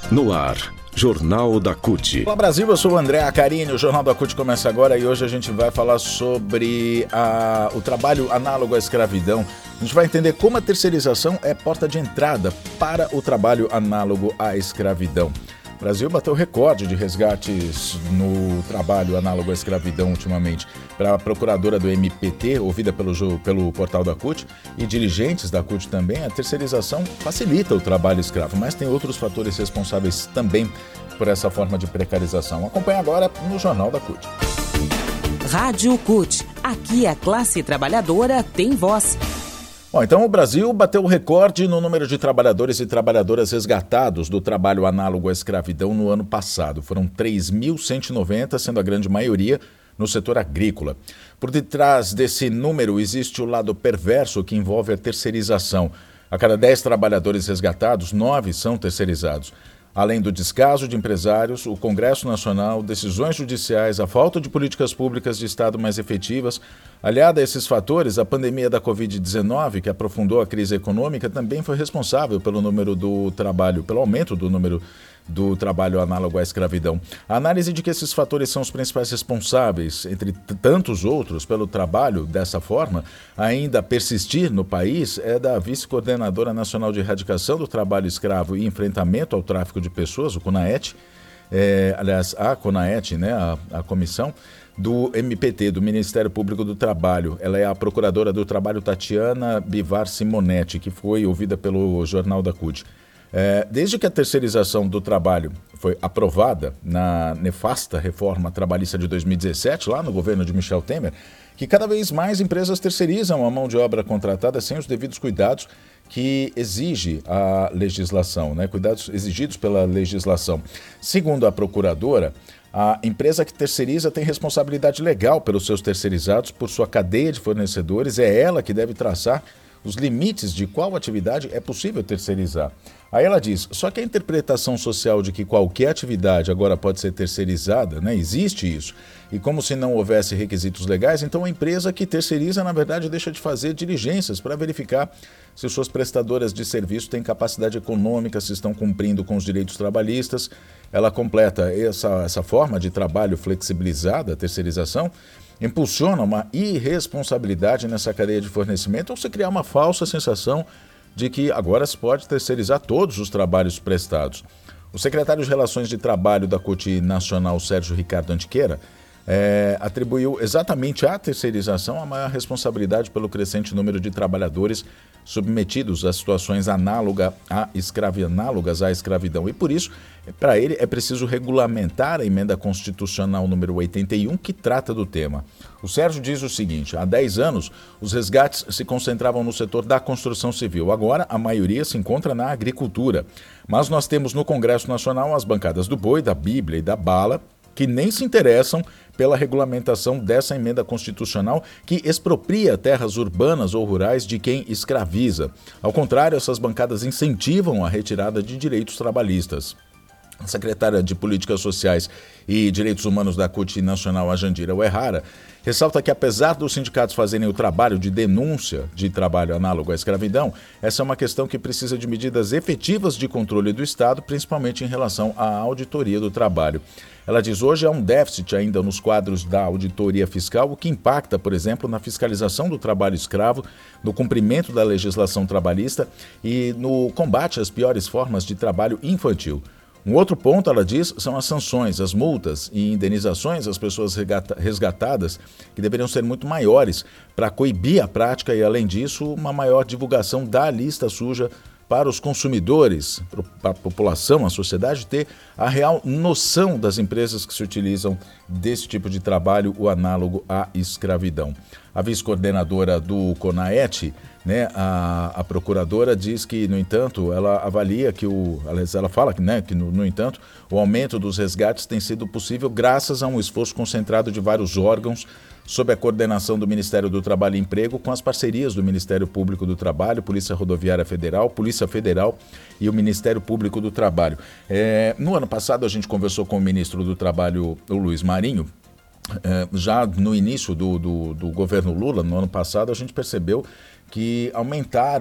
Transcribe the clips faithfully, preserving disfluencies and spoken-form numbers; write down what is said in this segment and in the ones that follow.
No ar, Jornal da C U T. Olá Brasil, eu sou o André Acarini, o Jornal da C U T começa agora e hoje a gente vai falar sobre a, o trabalho análogo à escravidão. A gente vai entender como a terceirização é porta de entrada para o trabalho análogo à escravidão. O Brasil bateu recorde de resgates no trabalho análogo à escravidão ultimamente. Para a procuradora do M P T, ouvida pelo, pelo portal da C U T, e dirigentes da C U T também, a terceirização facilita o trabalho escravo, mas tem outros fatores responsáveis também por essa forma de precarização. Acompanhe agora no Jornal da C U T. Rádio C U T. Aqui a classe trabalhadora tem voz. Bom, então o Brasil bateu o recorde no número de trabalhadores e trabalhadoras resgatados do trabalho análogo à escravidão no ano passado. Foram três mil cento e noventa, sendo a grande maioria no setor agrícola. Por detrás desse número existe o lado perverso que envolve a terceirização. A cada dez trabalhadores resgatados, nove são terceirizados. Além do descaso de empresários, o Congresso Nacional, decisões judiciais, a falta de políticas públicas de Estado mais efetivas, aliada a esses fatores, a pandemia da covid dezenove, que aprofundou a crise econômica, também foi responsável pelo número do trabalho, pelo aumento do número do trabalho análogo à escravidão. A análise de que esses fatores são os principais responsáveis, entre tantos outros, pelo trabalho dessa forma, ainda persistir no país, é da Vice-Coordenadora Nacional de Erradicação do Trabalho Escravo e Enfrentamento ao Tráfico de Pessoas, o CONAET, é, aliás, a CONAET, né, a, a comissão, do M P T, do Ministério Público do Trabalho. Ela é a procuradora do Trabalho Tatiana Bivar Simonetti, que foi ouvida pelo Jornal da C U T. É, desde que a terceirização do trabalho foi aprovada na nefasta reforma trabalhista de dois mil e dezessete, lá no governo de Michel Temer, que cada vez mais empresas terceirizam a mão de obra contratada sem os devidos cuidados que exige a legislação, né? Cuidados exigidos pela legislação. Segundo a procuradora, a empresa que terceiriza tem responsabilidade legal pelos seus terceirizados, por sua cadeia de fornecedores, é ela que deve traçar os limites de qual atividade é possível terceirizar. Aí ela diz, só que a interpretação social de que qualquer atividade agora pode ser terceirizada, né, existe isso, e como se não houvesse requisitos legais, então a empresa que terceiriza, na verdade, deixa de fazer diligências para verificar se suas prestadoras de serviço têm capacidade econômica, se estão cumprindo com os direitos trabalhistas. Ela completa essa, essa forma de trabalho flexibilizada, a terceirização, impulsiona uma irresponsabilidade nessa cadeia de fornecimento ou se criar uma falsa sensação de que agora se pode terceirizar todos os trabalhos prestados. O secretário de Relações de Trabalho da C U T Nacional, Sérgio Ricardo Antiqueira, é, atribuiu exatamente à terceirização a maior responsabilidade pelo crescente número de trabalhadores submetidos a situações análoga à escravi, análogas à escravidão. E por isso, para ele, é preciso regulamentar a emenda constitucional número oitenta e um, que trata do tema. O Sérgio diz o seguinte, há dez anos, os resgates se concentravam no setor da construção civil. Agora, a maioria se encontra na agricultura. Mas nós temos no Congresso Nacional as bancadas do boi, da Bíblia e da bala, que nem se interessam pela regulamentação dessa emenda constitucional que expropria terras urbanas ou rurais de quem escraviza. Ao contrário, essas bancadas incentivam a retirada de direitos trabalhistas. A secretária de Políticas Sociais e Direitos Humanos da C U T Nacional, a Jandira Uehara, ressalta que apesar dos sindicatos fazerem o trabalho de denúncia de trabalho análogo à escravidão, essa é uma questão que precisa de medidas efetivas de controle do Estado, principalmente em relação à auditoria do trabalho. Ela diz, hoje há um déficit ainda nos quadros da auditoria fiscal, o que impacta, por exemplo, na fiscalização do trabalho escravo, no cumprimento da legislação trabalhista e no combate às piores formas de trabalho infantil. Um outro ponto, ela diz, são as sanções, as multas e indenizações às pessoas resgatadas, que deveriam ser muito maiores para coibir a prática e, além disso, uma maior divulgação da lista suja para os consumidores, para a população, a sociedade, ter a real noção das empresas que se utilizam desse tipo de trabalho, o análogo à escravidão. A vice-coordenadora do CONAET, né, a, a procuradora, diz que, no entanto, ela avalia que o... Ela fala que, né, que no, no entanto, o aumento dos resgates tem sido possível graças a um esforço concentrado de vários órgãos sob a coordenação do Ministério do Trabalho e Emprego, com as parcerias do Ministério Público do Trabalho, Polícia Rodoviária Federal, Polícia Federal e o Ministério Público do Trabalho. É, no ano passado, a gente conversou com o ministro do Trabalho, o Luiz Marinho. É, já no início do, do, do governo Lula, no ano passado, a gente percebeu que aumentaram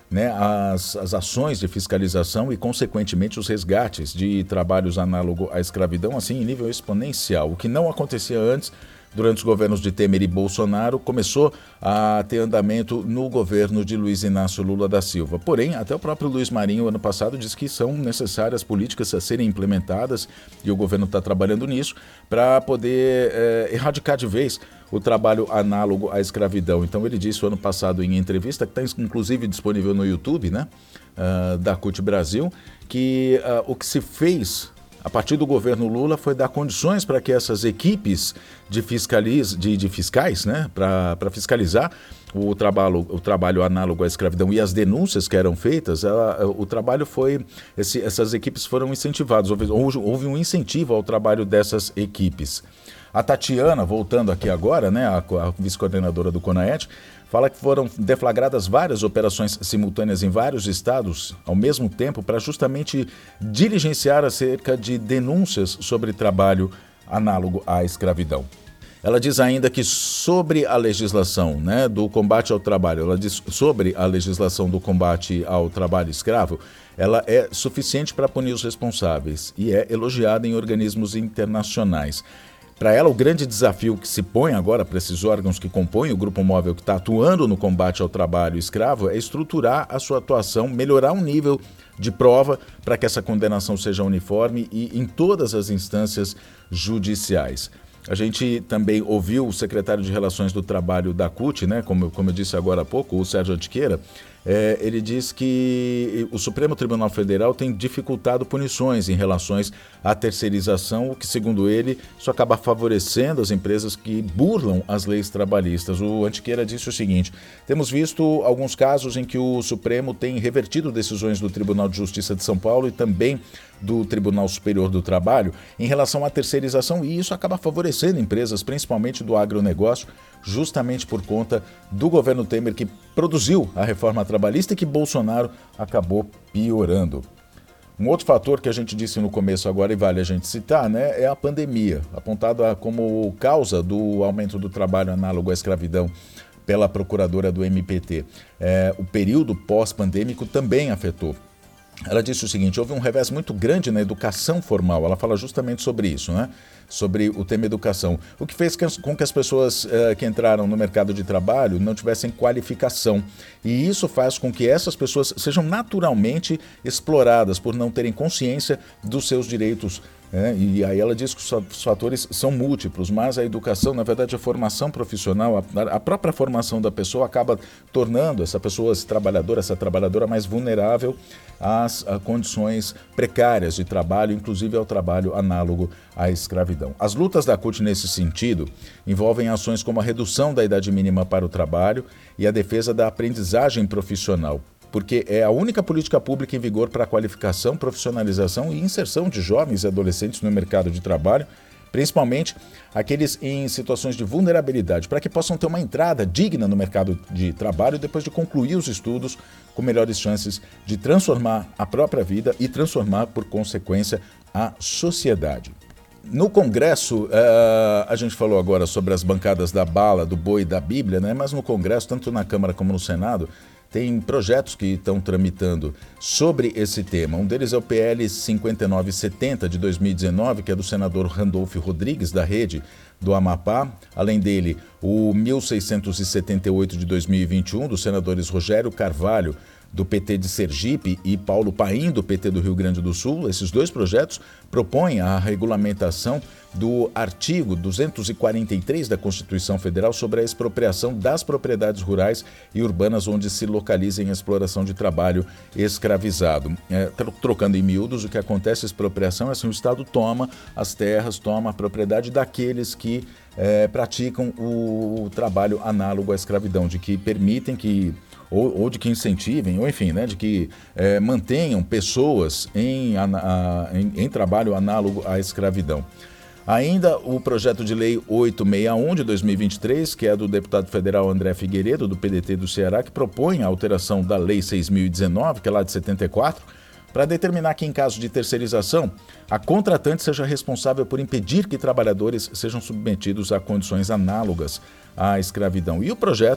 né, as, as ações de fiscalização e, consequentemente, os resgates de trabalhos análogos à escravidão, assim, em nível exponencial, o que não acontecia antes. Durante os governos de Temer e Bolsonaro, começou a ter andamento no governo de Luiz Inácio Lula da Silva. Porém, até o próprio Luiz Marinho, ano passado, disse que são necessárias políticas a serem implementadas, e o governo está trabalhando nisso, para poder é, erradicar de vez o trabalho análogo à escravidão. Então, ele disse o ano passado em entrevista, que está inclusive disponível no YouTube, né, uh, da C U T Brasil, que uh, o que se fez a partir do governo Lula foi dar condições para que essas equipes de, fiscaliz, de, de fiscais, né, para fiscalizar o trabalho, o trabalho análogo à escravidão e as denúncias que eram feitas, ela, o trabalho foi, esse, essas equipes foram incentivadas, houve, houve um incentivo ao trabalho dessas equipes. A Tatiana, voltando aqui agora, né, a, a vice-coordenadora do CONAET, fala que foram deflagradas várias operações simultâneas em vários estados ao mesmo tempo para justamente diligenciar acerca de denúncias sobre trabalho análogo à escravidão. Ela diz ainda que sobre a legislação, né, do combate ao trabalho, ela diz sobre a legislação do combate ao trabalho escravo, ela é suficiente para punir os responsáveis e é elogiada em organismos internacionais. Para ela, o grande desafio que se põe agora para esses órgãos que compõem o grupo móvel que está atuando no combate ao trabalho escravo é estruturar a sua atuação, melhorar o nível de prova para que essa condenação seja uniforme e em todas as instâncias judiciais. A gente também ouviu o secretário de Relações do Trabalho da C U T, né, como, como eu disse agora há pouco, o Sérgio Antiqueira. É, ele diz que o Supremo Tribunal Federal tem dificultado punições em relação à terceirização, o que, segundo ele, isso acaba favorecendo as empresas que burlam as leis trabalhistas. O Antiqueira disse o seguinte: temos visto alguns casos em que o Supremo tem revertido decisões do Tribunal de Justiça de São Paulo e também do Tribunal Superior do Trabalho em relação à terceirização, e isso acaba favorecendo empresas, principalmente do agronegócio, justamente por conta do governo Temer, que produziu a reforma trabalhista e que Bolsonaro acabou piorando. Um outro fator que a gente disse no começo agora e vale a gente citar, né, é a pandemia, apontada como causa do aumento do trabalho análogo à escravidão pela procuradora do M P T. É, o período pós-pandêmico também afetou. Ela disse o seguinte: houve um revés muito grande na educação formal. Ela fala justamente sobre isso, né? Sobre o tema educação. O que fez com que as pessoas uh, que entraram no mercado de trabalho não tivessem qualificação. E isso faz com que essas pessoas sejam naturalmente exploradas por não terem consciência dos seus direitos. É, e aí ela diz que os fatores são múltiplos, mas a educação, na verdade, a formação profissional, a, a própria formação da pessoa acaba tornando essa pessoa, esse trabalhador, essa trabalhadora mais vulnerável às a condições precárias de trabalho, inclusive ao trabalho análogo à escravidão. As lutas da C U T nesse sentido envolvem ações como a redução da idade mínima para o trabalho e a defesa da aprendizagem profissional, porque é a única política pública em vigor para a qualificação, profissionalização e inserção de jovens e adolescentes no mercado de trabalho, principalmente aqueles em situações de vulnerabilidade, para que possam ter uma entrada digna no mercado de trabalho depois de concluir os estudos, com melhores chances de transformar a própria vida e transformar, por consequência, a sociedade. No Congresso, uh, a gente falou agora sobre as bancadas da bala, do boi e da Bíblia, né? Mas no Congresso, tanto na Câmara como no Senado, tem projetos que estão tramitando sobre esse tema. Um deles é o P L cinquenta e nove setenta de dois mil e dezenove, que é do senador Randolfo Rodrigues, da Rede do Amapá. Além dele, o mil seiscentos e setenta e oito de dois mil e vinte e um, dos senadores Rogério Carvalho, do P T de Sergipe, e Paulo Paim, do P T do Rio Grande do Sul. Esses dois projetos propõem a regulamentação do artigo duzentos e quarenta e três da Constituição Federal sobre a expropriação das propriedades rurais e urbanas onde se localizem a exploração de trabalho escravizado. É, trocando em miúdos, o que acontece, a expropriação é assim: o Estado toma as terras, toma a propriedade daqueles que é, praticam o, o trabalho análogo à escravidão, de que permitem que Ou, ou de que incentivem, ou enfim, né, de que é, mantenham pessoas em, a, a, em, em trabalho análogo à escravidão. Ainda o projeto de lei oitocentos e sessenta e um de dois mil e vinte e três, que é do deputado federal André Figueiredo, do P D T do Ceará, que propõe a alteração da lei seis mil e dezenove, que é lá de setenta e quatro, para determinar que, em caso de terceirização, a contratante seja responsável por impedir que trabalhadores sejam submetidos a condições análogas à escravidão. E o projeto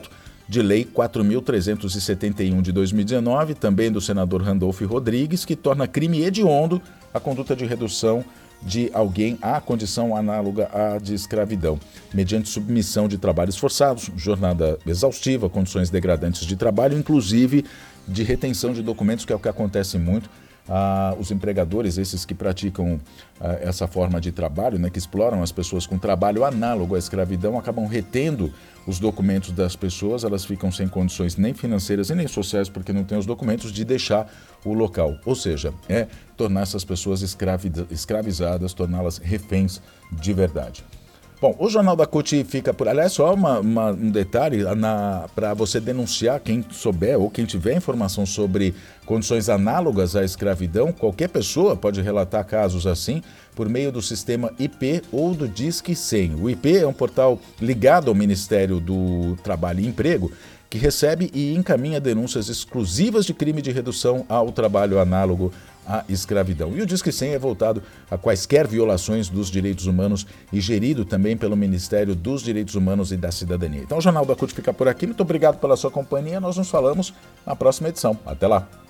de Lei quatro mil trezentos e setenta e um de dois mil e dezenove, também do senador Randolfo Rodrigues, que torna crime hediondo a conduta de redução de alguém à condição análoga à de escravidão, mediante submissão de trabalhos forçados, jornada exaustiva, condições degradantes de trabalho, inclusive de retenção de documentos, que é o que acontece muito. Ah, os empregadores, esses que praticam ah, essa forma de trabalho, né, que exploram as pessoas com trabalho análogo à escravidão, acabam retendo os documentos das pessoas, elas ficam sem condições nem financeiras e nem sociais, porque não têm os documentos, de deixar o local. Ou seja, é tornar essas pessoas escravizadas, torná-las reféns de verdade. Bom, o Jornal da C U T fica por... Aliás, só uma, uma, um detalhe para você denunciar, quem souber ou quem tiver informação sobre condições análogas à escravidão, qualquer pessoa pode relatar casos assim por meio do sistema I P ou do Disque cem. O I P é um portal ligado ao Ministério do Trabalho e Emprego, que recebe e encaminha denúncias exclusivas de crime de redução ao trabalho análogo à escravidão. E o Disque cem é voltado a quaisquer violações dos direitos humanos e gerido também pelo Ministério dos Direitos Humanos e da Cidadania. Então o Jornal da C U T fica por aqui. Muito obrigado pela sua companhia. Nós nos falamos na próxima edição. Até lá!